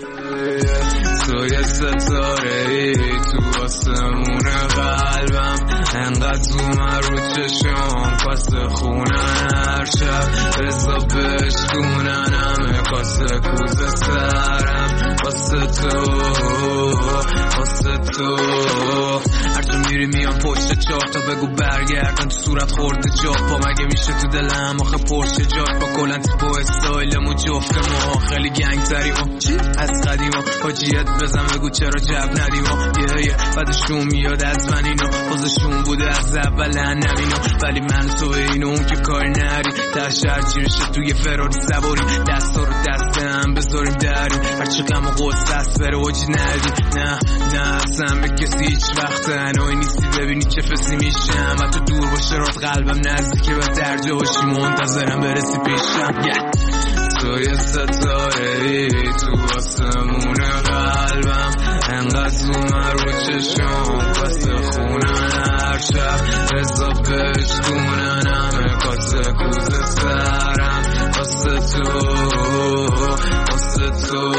تو یه ستاره ای تو آسمون قلبم، انقدر زومه رو چشم کاسه خونن هر شب، حساب بشکونن همه کاسه کوزه سرم، واسه تو واسه تو هرچه میری میام پشت چار تا بگو برگردن تو صورت خورده جا پا مگه میشه تو دلم آخه پرشه جات با کلن تیپ و استایلمو جفته ما خیلی گنگ تریم چی؟ از قدیم حاجیت بزن بگو چرا جب ندیم یه یه بعدشون میاد از من اینو بازشون بوده از اول نمینو ولی من تو اینو اون که کار نری تا شهر چیرشه توی فراری سواری دستا رو دست هم بذاریم دریم هرچی غم و قصه است بره وجی ندی نه نه اصلا به کسی هیچ وقت انوی نیستی ببینی چه فسی میشم و تو دور باشه رات قلبم نزدیکه به درجه هاشی منتظرم برسی پیشم yeah. تو یه ستاره ای تو آسمون قلبم انقدر اومد رو چشم واسه خونن هر شب رضا بشکونن همه کاسه کوز سرم واسه تو واسه تو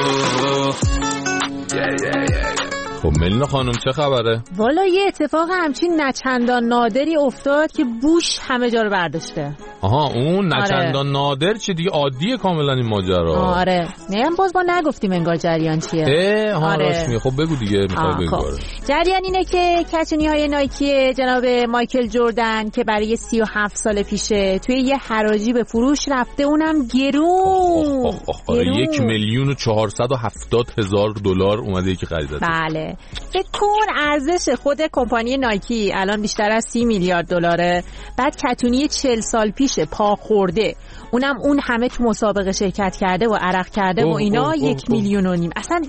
yeah, yeah, yeah. خب ملینا خانم چه خبره؟ والا یه اتفاق همچین نچندان نادری افتاد که بوش همه جا رو برداشته. آها اون نچندان آره. نادر چه دیگه عادیه کاملا این ماجرا. آره میگم باز ما نگفتیم انگار جریان چیه. اه ها آره. راست میگه. خب بگو دیگه میخوای بگو. خب. جریان اینه که کتونی های نایکی جناب مایکل جردن که برای سی و هفت سال پیشه توی یه حراجی به فروش رفته اونم گرون. آخ آخ آخ آره یک میلیون و چهارصد و هفتاد هزار دلار اومده یکی خریده. بله. فکر کن ارزش خود کمپانی نایکی الان بیشتر از سی میلیارد دلاره. بعد کتونی چهل سال پیشه پا خورده اونم اون همه تو مسابقه شرکت کرده و عرق کرده و اینا یک میلیون و نیم اصلا.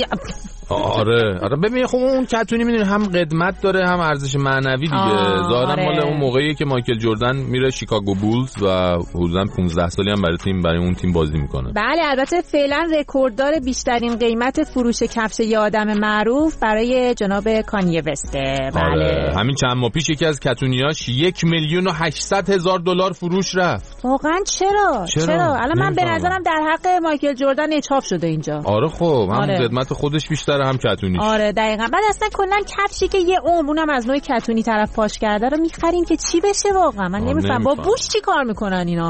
آره آره ببین خب اون کتونی میدونی هم قدمت داره هم ارزش معنوی دیگه. ظاهرا آره. مال اون موقعیه که مایکل جردن میره شیکاگو بولز و حدودا پانزده سالی هم برای تیم برای اون تیم بازی میکنه. بله البته فعلا رکورددار بیشترین قیمت فروش کفش یه آدم معروف برای جناب کانیه وسته. بله آره. همین چند ماه پیش یکی از کتونیاش یک میلیون و هشتصد هزار دلار فروش رفت. واقعا چرا چرا, چرا؟ الان من به نظرم در حق مایکل جردن اچاف شده اینجا. آره خب هم آره. قدمت خودش بیشتر هم کتونیش. آره دقیقاً. بعد اصلا کلا کفشی که یه عمرونم از نوع کتونی طرف پاش کرده رو میخریم که چی بشه واقعا من نمیفهم. با بوش چی کار میکنن اینا؟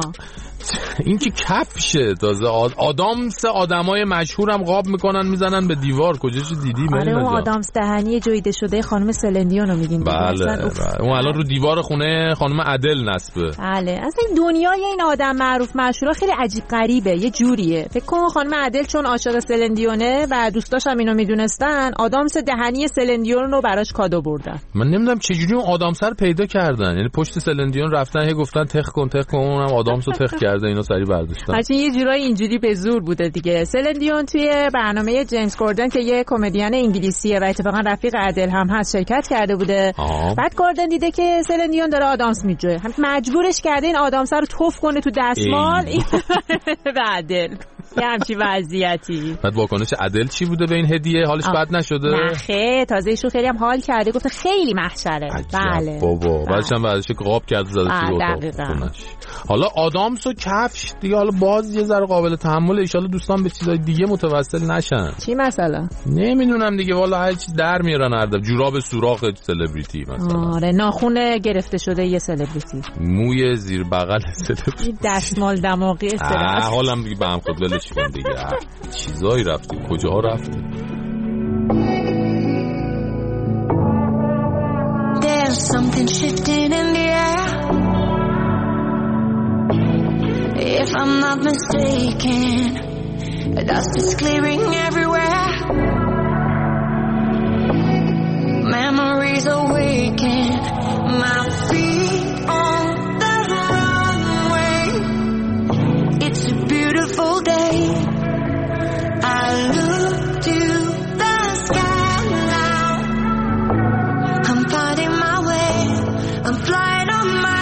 این که کفشه تازه آدامس آدمای مشهورم قاب میکنن میزنن به دیوار. کجا چه دیدی؟ آره اون آدامس دهنی جویده شده خانم سلندیون رو میگین. بله, بله. اون الان رو دیوار خونه خانم عدل نصبه. بله اصلا دنیای این آدم معروف مشهورا خیلی عجیب غریبه یه جوریه. فکر کن خانم عدل چون عاشق سلندیونه و دوستاش هم اینو میدونستن آدامس دهنی سلندیون رو براش کادو بردن. من نمیدونم چه جوری اون آدامس رو پیدا کردن. یعنی پشت سلندیون رفتن هی گفتن تخ کن تخ کن اونم آدامس رو تخ کرده اینو سری برداشتن. هرچند یه جورایی اینجوری به زور بوده دیگه. سلندیون توی برنامه جیمز کوردن که یه کمدین انگلیسیه و اتفاقا رفیق عدل هم هست شرکت کرده بوده. آه. بعد کوردن دیده که سلندیون داره آدامس میجوه هم مجبورش کرده این آدامس رو توف کنه تو دستمال به عدل. یه همچی وضعیتی. بعد واکنش عدل چی بوده به این هدیه؟ حالش بد نشده؟ نه خیلی تازه ایشون خیلی هم حال کرده گفته خیلی محشره. بله بابا بعدش هم بعدش قاب کرد زده تو اتاق. حالا آدامس و کفش دیگه حالا باز یه ذره قابل تحمل. ان شاءالله دوستان به چیزای دیگه متوسل نشن. چی مثلا؟ نمیدونم دیگه والا هر چی در میارن هر دفعه. جوراب سوراخ سلبریتی مثلا. آره ناخن گرفته شده یه سلبریتی. موی زیر بغل سلبریتی. دستمال دماغی سلبریتی. حالم دیگه به هم خود ولش کن دیگه. چیزایی رفتی کجا رفتی؟ There's something shifting in the air. If I'm not mistaken, dust is clearing everywhere. Memories awaken, my feet on the runway. It's a beautiful day. I look to the sky now. I'm finding my way. I'm flying on my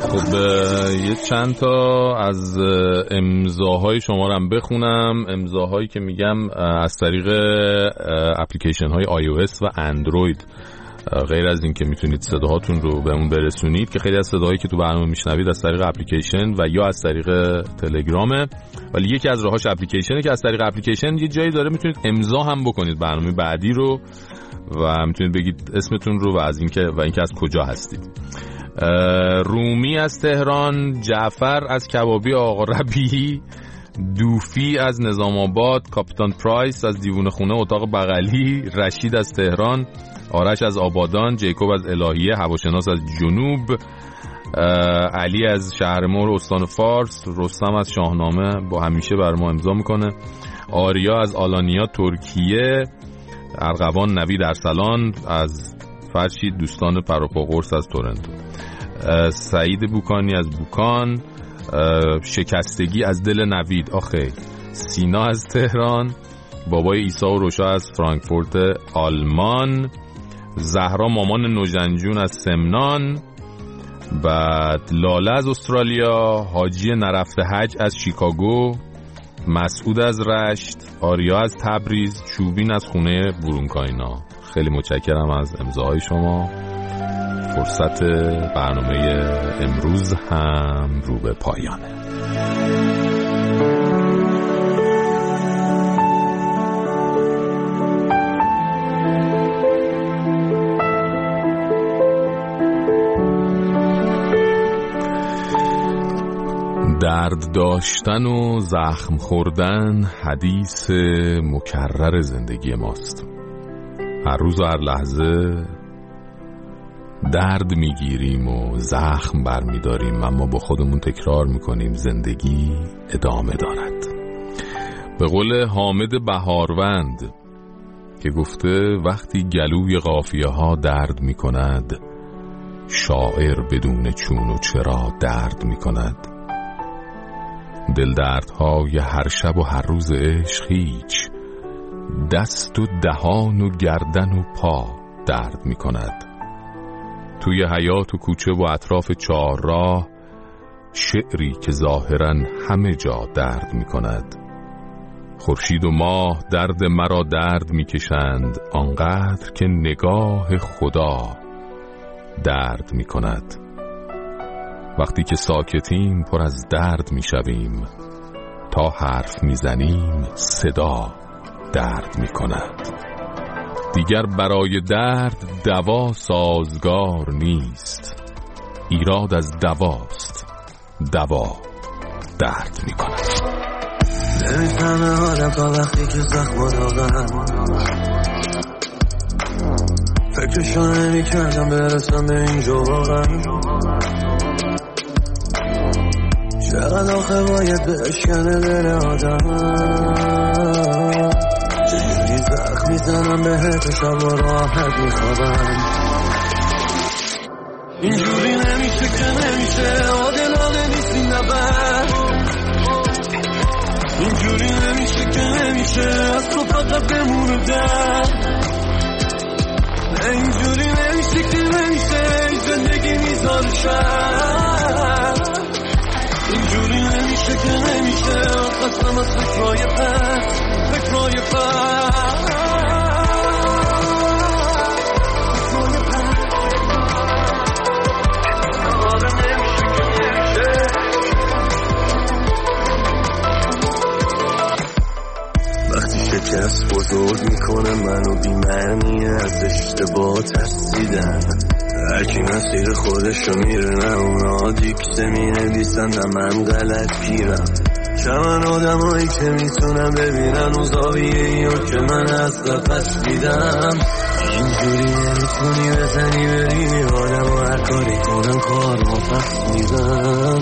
خب یه چند تا از امضاهای شما رو هم بخونم. امضاهایی که میگم از طریق اپلیکیشن های آی او اس و اندروید، غیر از این که میتونید صداهاتون رو به اون برسونید که خیلی از صداهایی که تو برنامه میشنوید از طریق اپلیکیشن و یا از طریق تلگرامه، ولی یکی از راهاش اپلیکیشنه که از طریق اپلیکیشن یه جایی داره میتونید امضا هم بکنید برنامه بعدی رو و میتونید بگید اسمتون رو و از اینکه و اینکه از کجا هستید. رومی از تهران، جعفر از کبابی آقا ربیعی، دوفی از نظام آباد، کاپیتان پرایس از دیوونه خونه اتاق بغلی، رشید از تهران، آرش از آبادان، جیکوب از الهیه، هواشناس از جنوب، علی از شهرمور استان فارس، رستم از شاهنامه با همیشه بر ما امضا میکنه، آریا از آلانیا ترکیه، ارغوان نوید ارسلان از فرشید، دوستان پروپا قرص از تورنتو، سعید بوکانی از بوکان، شکستگی از دل نوید آخه، سینا از تهران، بابای عیسی و روشا از فرانکفورت آلمان، زهرا مامان نوجنجون از سمنان، بعد لاله از استرالیا، حاجی نرفته حج از شیکاگو، مسعود از رشت، آریا از تبریز، چوبین از خونه برونکاینا. خیلی متشکرم از امضاهای شما. فرصت برنامه امروز هم رو به پایانه. درد داشتن و زخم خوردن حدیث مکرر زندگی ماست. هر روز و هر لحظه درد میگیریم و زخم برمیداریم، اما با خودمون تکرار میکنیم زندگی ادامه دارد. به قول حامد بهاروند که گفته وقتی گلوی قافیه ها درد میکند، شاعر بدون چون و چرا درد میکند. دل دردهای هر شب و هر روز عشق هیچ، دست و دهان و گردن و پا درد می کند. توی حیات و کوچه و اطراف چهار راه، شعری که ظاهراً همه جا درد می کند. خورشید و ماه درد مرا درد می کشند، آنقدر که نگاه خدا درد می کند. وقتی که ساکتیم پر از درد می شویم، تا حرف می زنیم صدا درد می کند. دیگر برای درد دوا سازگار نیست، ایراد از دواست، دوا درد می کند. نمیفهمه حالم تا وقتی که زخم داغم، فکرشو نمی کردم برسم به اینجا واقعا. چقدر آخه باید بشکنه دل آدم، چجوری زخم میزنم بهت و شب و راحت میخوابم. اینجوری نمیشه که نمیشه، عادلانه نیست این نبر. اینجوری نمیشه که نمیشه، از تو فقط بمونه در. اینجوری نمیشه که نمیشه، این زندگی میذاره شر. اینجوری نمیشه که نمیشه، خستم از فکرهای پس، فکرهای پس. وقتی شکست بزرگ میکنه منو بی‌معنی، از اشتباه ترسیدن. هرکی مسیر خودشو میره، نه اونا دیکسه می نویسن نه من غلط پیرم. چمن آدم هایی که میتونم ببینن و زاویه ایو که من از قفص دیدم. اینجوری نمیتونی بزنی بری آدم و هر کاری کنم کار ما پس میدم.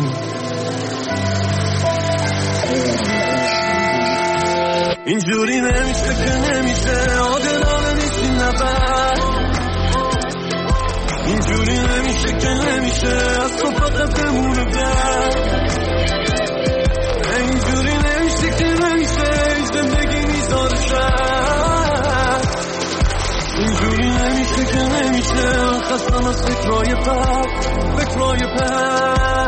اینجوری نمیشه که نمیشه، عادلانه نیست این نفر. اینجوری نمیشه که نمیشه، از تو فقط بمونه در. اینجوری نمیشه که نمیشه، این زندگی میذاره شر. اینجوری نمیشه که نمیشه، خستم از فکرهای پس، فکرهای پس.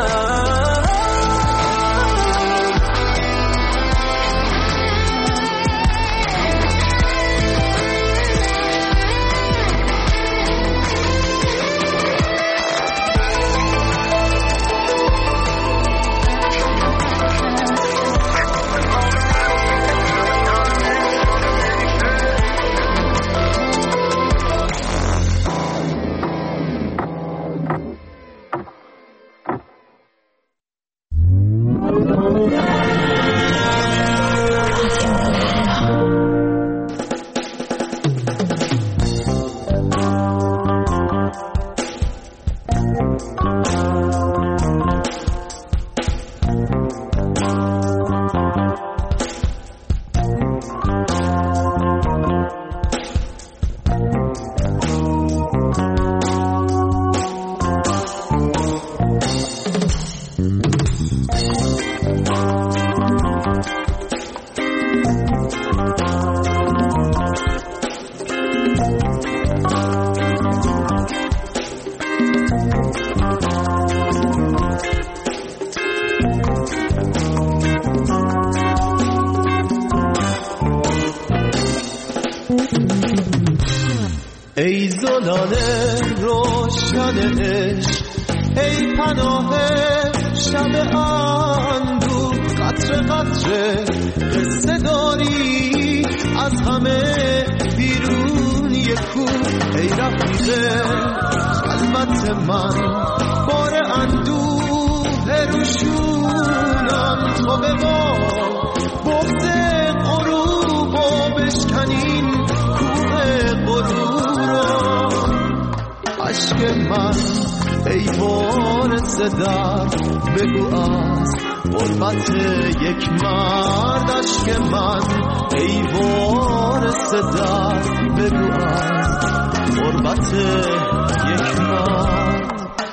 ای زلال روشن عشق، ای پناه شب اندوه، قطره قطره قصه داری از همه بیرون یکو. ای رفیق خلوت من بار اندوه روشونم، تو به ما بغض غروب و بشکنین کوه غرورم. عشق من ای وارث درد بگو از غربت یک مرد. عشق من ای وارث درد بگو از غربت یک مرد.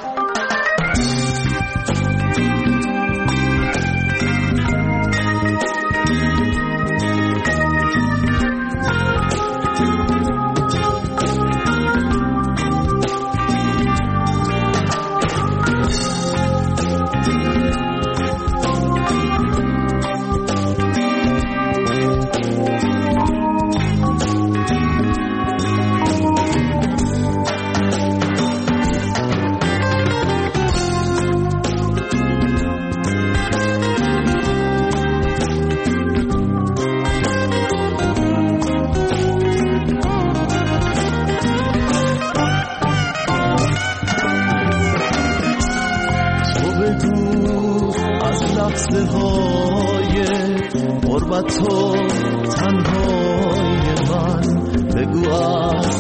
تو تنهای من بگو از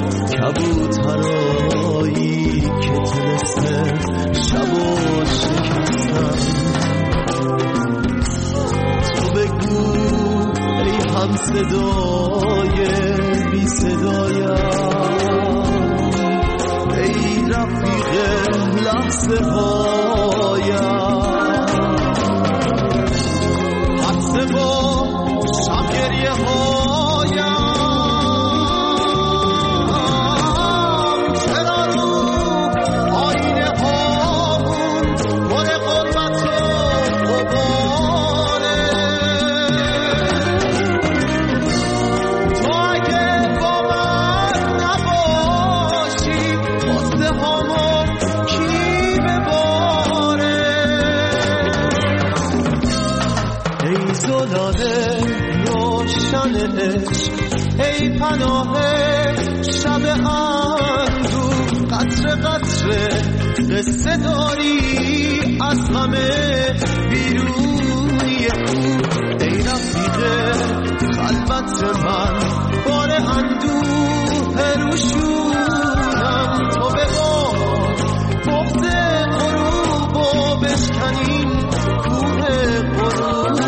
کبوترایی که تلسته شب و شکستن. تو بگو ای هم صدای بی صدایم، ای رفیق لحظه هایم. حدث با شب گریه هایم، چرا رو آینه هامون پر غربت و غباره. تو اگه با من نباشی غصه هامون کی بباره. ای زلاله روشن عشق، ای پناه شب اندوه، قطره قطره قصه داری از همه بیرون یکو. ای رفیق خلوت من بار اندوه روشونم، تو به ما بغض غروب و بشکنین کوه غرورم.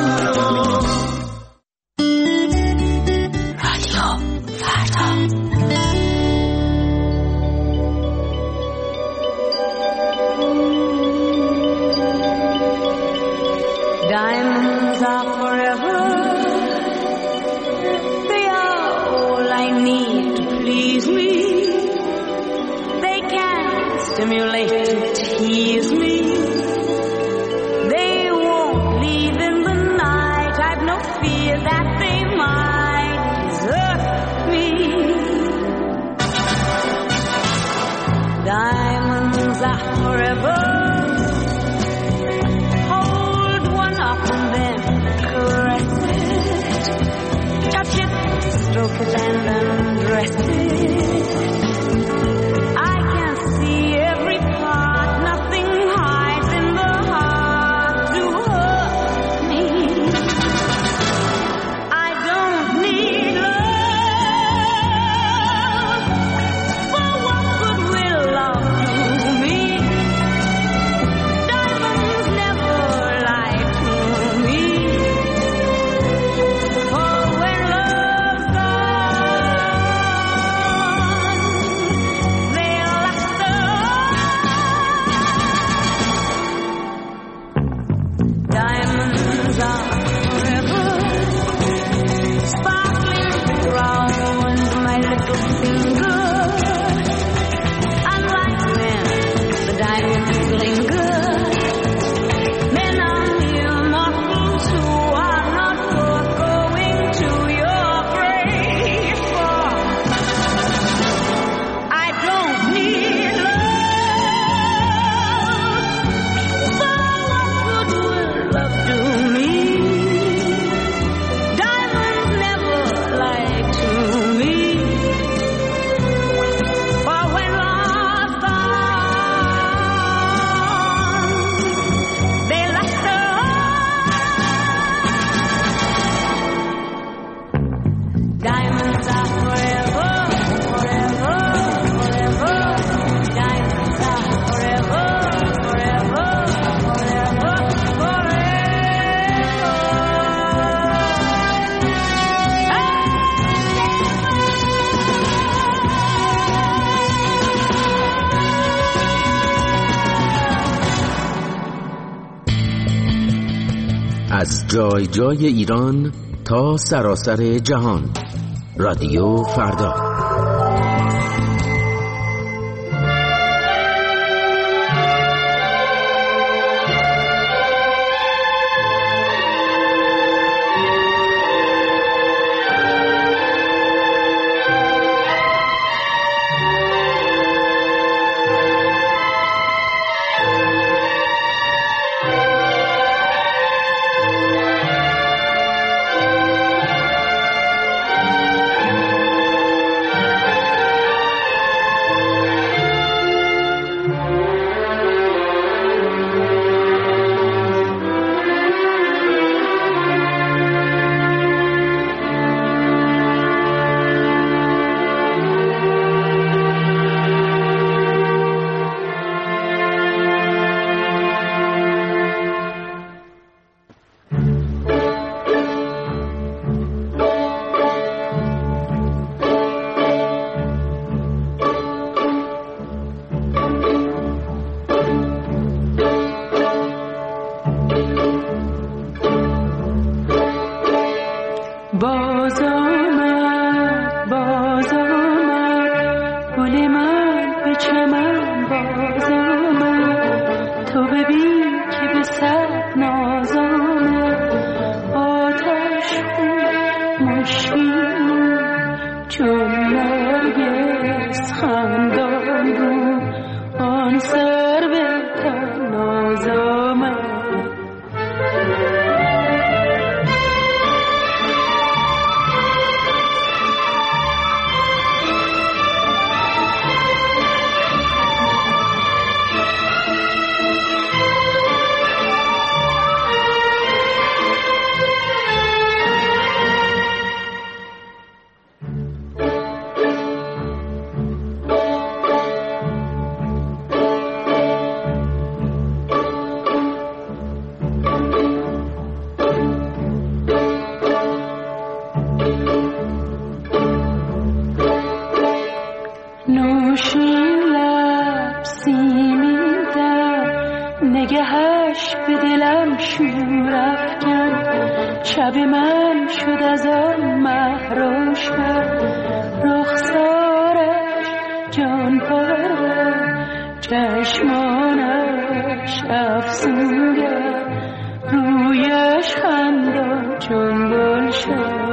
Diamonds are forever, they are all I need to please me. They can stimulate to tease me. They won't leave in the night, I've no fear that they might desert me. Diamonds are forever, stroke it and undress it. I can see every part, nothing hides in the heart to hurt me. I don't need love, for what good will love do me? از جای جای ایران تا سراسر جهان. رادیو فردا. نگهش به دلم شور افکن، شب من شد از آن مه روشن، رخسارش جان پرور، چشمانش افسونگر، رویش خندان چون گلشن.